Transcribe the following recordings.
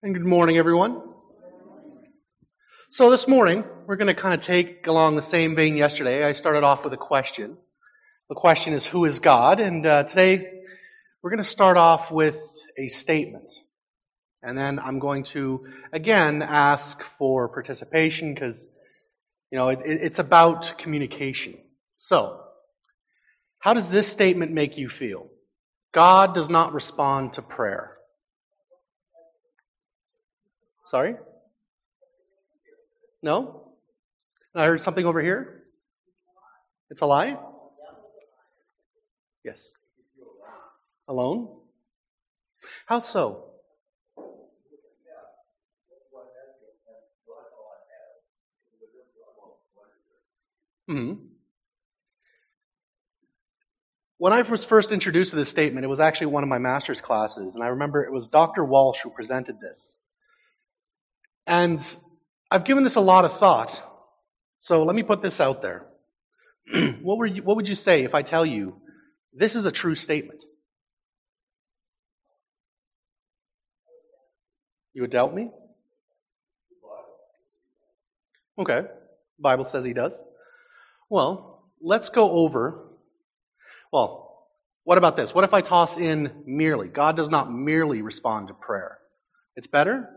And good morning, everyone. So this morning, we're going to kind of take along the same vein yesterday. I started off with a question. The question is, who is God? And today, we're going to start off with a statement. And then I'm going to, again, ask for participation because, it's about communication. So, how does this statement make you feel? God does not respond to prayer. Sorry? No? I heard something over here. It's a lie? Yes. Alone? How so? When I was first introduced to this statement, it was actually one of my master's classes, and I remember it was Dr. Walsh who presented this. And I've given this a lot of thought, so let me put this out there. What would you say if I tell you this is a true statement? You would doubt me? Okay, the Bible says he does. Well, let's go over, what about this? What if I toss in merely? God does not merely respond to prayer. It's better?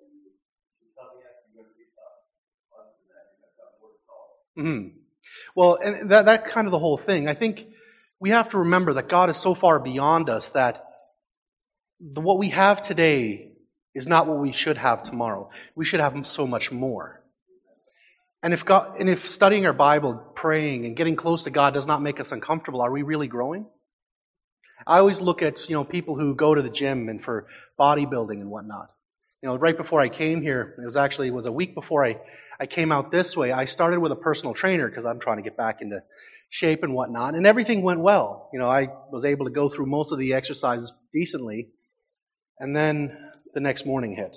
Well, and that's kind of the whole thing. I think we have to remember that God is so far beyond us that what we have today is not what we should have tomorrow. We should have so much more. And if studying our Bible, praying, and getting close to God does not make us uncomfortable, are we really growing? I always look at people who go to the gym and for bodybuilding and whatnot. Right before I came here, it was a week before I came out this way, I started with a personal trainer because I'm trying to get back into shape and whatnot, and everything went well. I was able to go through most of the exercises decently, and then the next morning hit.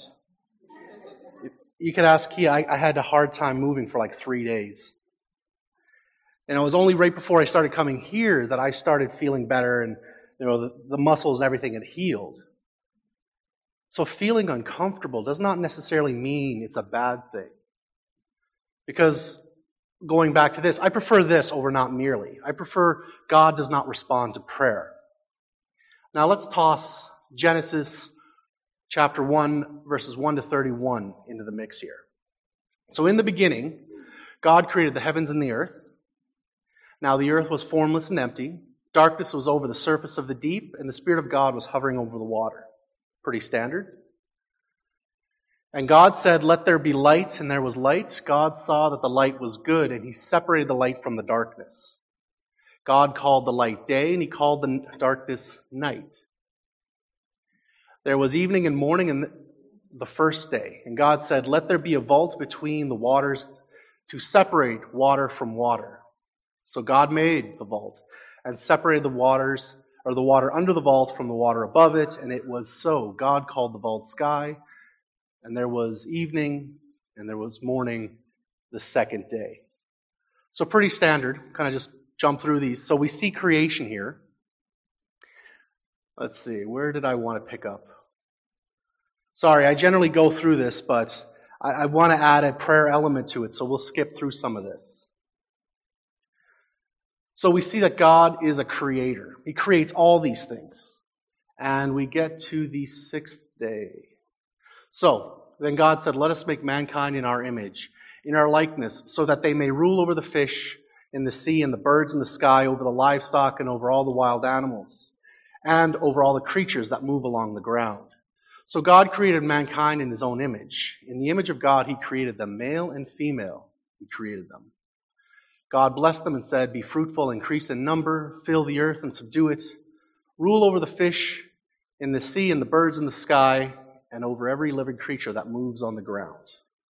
You could ask Kia, I had a hard time moving for like 3 days. And it was only right before I started coming here that I started feeling better and the muscles and everything had healed. So feeling uncomfortable does not necessarily mean it's a bad thing. Because going back to this, I prefer this over not merely. I prefer God does not respond to prayer. Now let's toss Genesis chapter 1, verses 1 to 31 into the mix here. So in the beginning, God created the heavens and the earth. Now the earth was formless and empty. Darkness was over the surface of the deep, and the Spirit of God was hovering over the water. Pretty standard. And God said, "Let there be light," and there was light. God saw that the light was good, and He separated the light from the darkness. God called the light day, and He called the darkness night. There was evening and morning in the first day. And God said, "Let there be a vault between the waters to separate water from water." So God made the vault and separated the water under the vault from the water above it, and it was so. God called the vault sky. And there was evening, and there was morning the second day. So pretty standard. Kind of just jump through these. So we see creation here. Let's see, where did I want to pick up? Sorry, I generally go through this, but I want to add a prayer element to it, so we'll skip through some of this. So we see that God is a creator. He creates all these things. And we get to the sixth day. So, then God said, "Let us make mankind in our image, in our likeness, so that they may rule over the fish in the sea and the birds in the sky, over the livestock and over all the wild animals, and over all the creatures that move along the ground." So God created mankind in His own image. In the image of God, He created them, male and female. He created them. God blessed them and said, "Be fruitful, increase in number, fill the earth and subdue it, rule over the fish in the sea and the birds in the sky, and over every living creature that moves on the ground."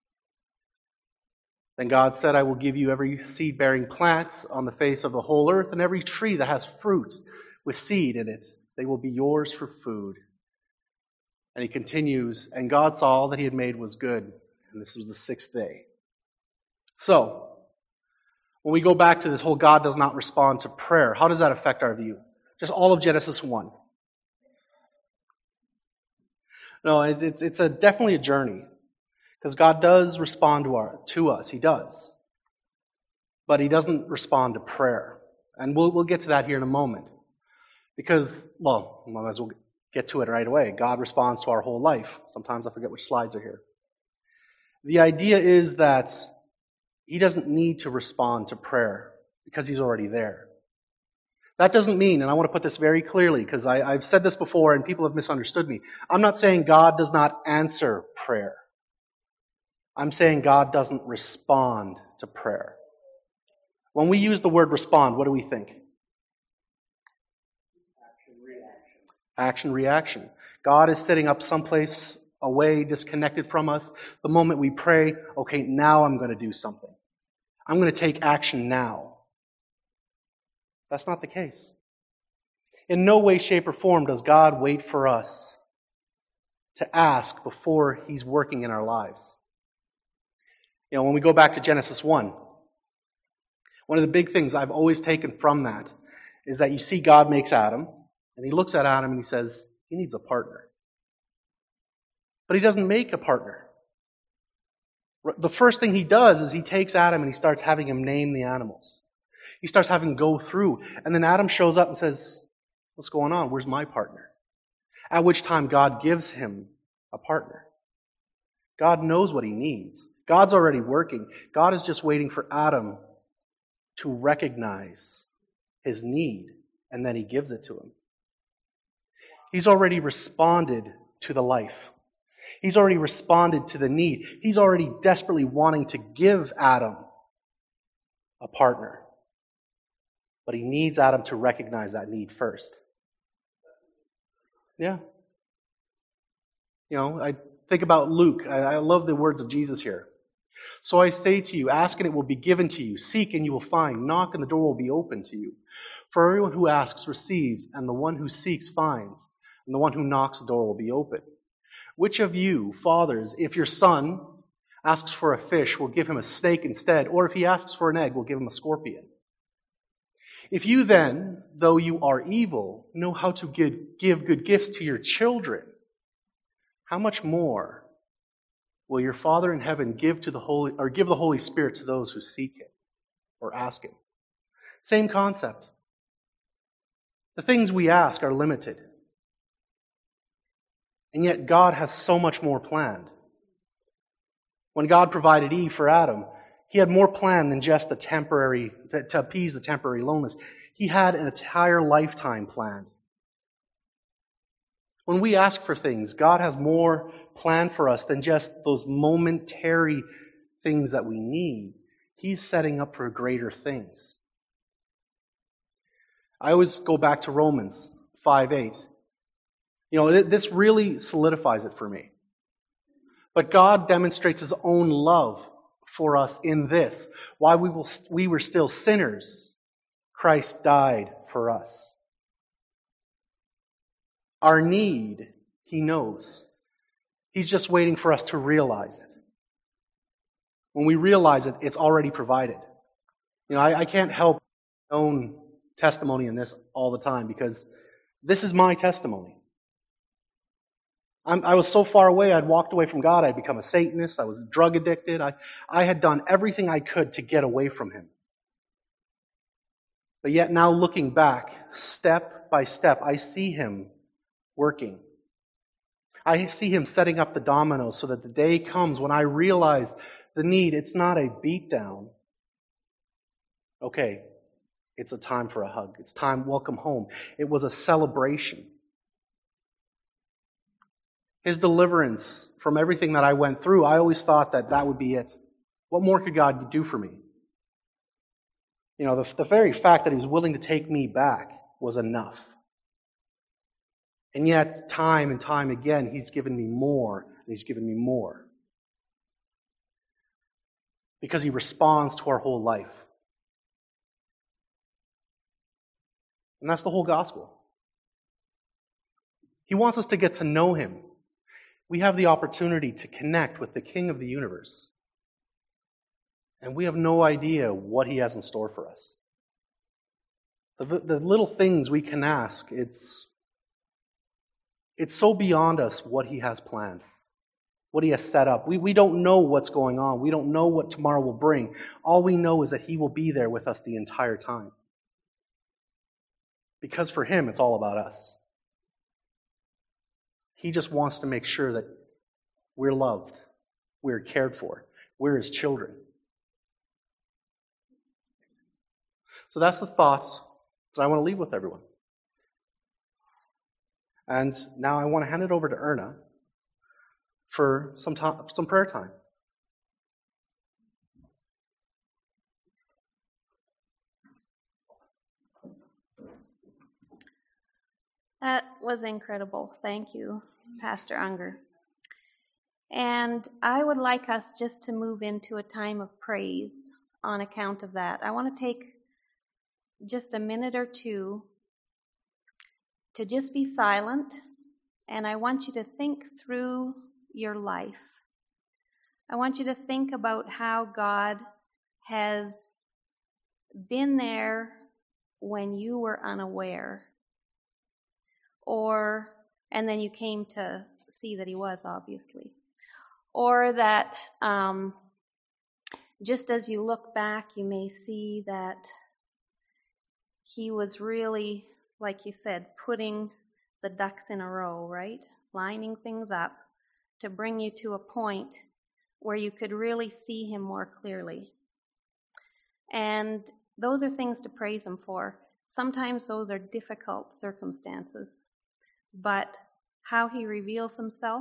Then God said, "I will give you every seed-bearing plant on the face of the whole earth, and every tree that has fruit with seed in it. They will be yours for food." And He continues, "And God saw all that He had made was good." And this was the sixth day. So, when we go back to this whole God does not respond to prayer, how does that affect our view? Just all of Genesis 1. No, it's definitely a journey. Because God does respond to us. He does. But He doesn't respond to prayer. And we'll get to that here in a moment. Because, well, we might as well get to it right away. God responds to our whole life. Sometimes I forget which slides are here. The idea is that He doesn't need to respond to prayer because He's already there. That doesn't mean, and I want to put this very clearly because I've said this before and people have misunderstood me. I'm not saying God does not answer prayer. I'm saying God doesn't respond to prayer. When we use the word respond, what do we think? Action, reaction. God is sitting up someplace away, disconnected from us. The moment we pray, okay, now I'm going to do something. I'm going to take action now. That's not the case. In no way, shape, or form does God wait for us to ask before He's working in our lives. You know, when we go back to Genesis 1, one of the big things I've always taken from that is that you see God makes Adam, and He looks at Adam and He says, he needs a partner. But He doesn't make a partner. The first thing He does is He takes Adam and He starts having him name the animals. He starts having him go through, and then Adam shows up and says, what's going on? Where's my partner? At which time God gives him a partner. God knows what he needs. God's already working. God is just waiting for Adam to recognize his need, and then He gives it to him. He's already responded to the life. He's already responded to the need. He's already desperately wanting to give Adam a partner. But He needs Adam to recognize that need first. Yeah. You know, I think about Luke. I love the words of Jesus here. So I say to you, ask and it will be given to you. Seek and you will find. Knock and the door will be open to you. For everyone who asks receives, and the one who seeks finds, and the one who knocks the door will be open. Which of you, fathers, if your son asks for a fish, will give him a snake instead? Or if he asks for an egg, will give him a scorpion? If you then, though you are evil, know how to give good gifts to your children, how much more will your Father in heaven give the Holy Spirit to those who seek Him or ask Him? Same concept. The things we ask are limited. And yet God has so much more planned. When God provided Eve for Adam, He had more planned than just to appease the temporary loneliness. He had an entire lifetime planned. When we ask for things, God has more planned for us than just those momentary things that we need. He's setting up for greater things. I always go back to Romans 5:8. You know, this really solidifies it for me. But God demonstrates His own love for us in this. While we were still sinners, Christ died for us. Our need, He knows. He's just waiting for us to realize it. When we realize it, it's already provided. You know, I can't help my own testimony in this all the time because this is my testimony. I was so far away, I'd walked away from God, I'd become a Satanist, I was drug addicted, I had done everything I could to get away from Him. But yet now looking back, step by step, I see Him working. I see Him setting up the dominoes so that the day comes when I realize the need, it's not a beatdown. Okay, it's a time for a hug. It's time, welcome home. It was a celebration. His deliverance from everything that I went through, I always thought that would be it. What more could God do for me? You know, the very fact that He was willing to take me back was enough. And yet, time and time again, He's given me more, and He's given me more. Because He responds to our whole life. And that's the whole gospel. He wants us to get to know Him. We have the opportunity to connect with the King of the universe. And we have no idea what He has in store for us. The little things we can ask, It's so beyond us what He has planned, what He has set up. We don't know what's going on. We don't know what tomorrow will bring. All we know is that He will be there with us the entire time. Because for Him, it's all about us. He just wants to make sure that we're loved, we're cared for, we're His children. So that's the thoughts that I want to leave with everyone. And now I want to hand it over to Erna for some prayer time. That was incredible. Thank you, Pastor Unger. And I would like us just to move into a time of praise on account of that. I want to take just a minute or two to just be silent, and I want you to think through your life. I want you to think about how God has been there when you were unaware, and then you came to see that He was, obviously. Or that just as you look back, you may see that He was really, like you said, putting the ducks in a row, right? Lining things up to bring you to a point where you could really see Him more clearly. And those are things to praise Him for. Sometimes those are difficult circumstances, but how He reveals Himself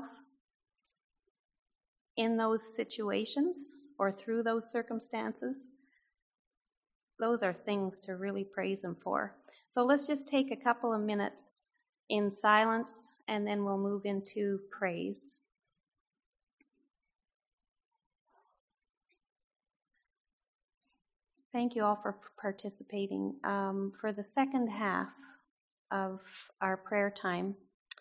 in those situations or through those circumstances, those are things to really praise Him for. So let's just take a couple of minutes in silence, and then we'll move into praise. Thank you all for participating. For the second half of our prayer time,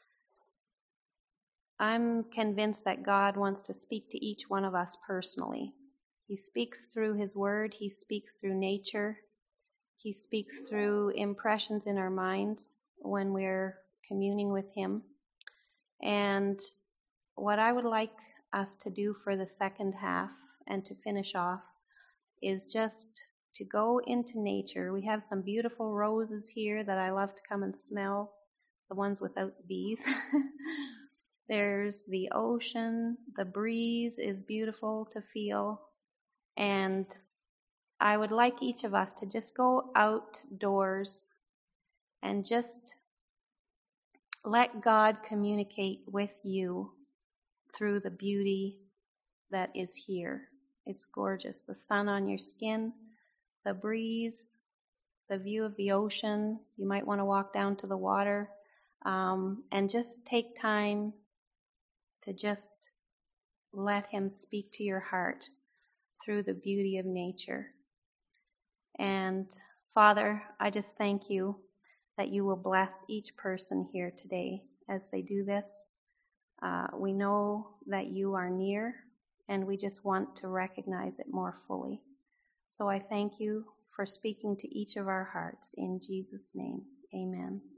I'm convinced that God wants to speak to each one of us personally. He speaks through His Word. He speaks through nature. He speaks through impressions in our minds when we're communing with Him. And what I would like us to do for the second half and to finish off is just to go into nature. We have some beautiful roses here that I love to come and smell, the ones without bees. There's the ocean. The breeze is beautiful to feel. And I would like each of us to just go outdoors and just let God communicate with you through the beauty that is here. It's gorgeous. The sun on your skin, the breeze, the view of the ocean. You might want to walk down to the water and just take time to just let Him speak to your heart through the beauty of nature. And Father, I just thank You that You will bless each person here today as they do this. We know that You are near, and we just want to recognize it more fully. So I thank You for speaking to each of our hearts. In Jesus' name, amen.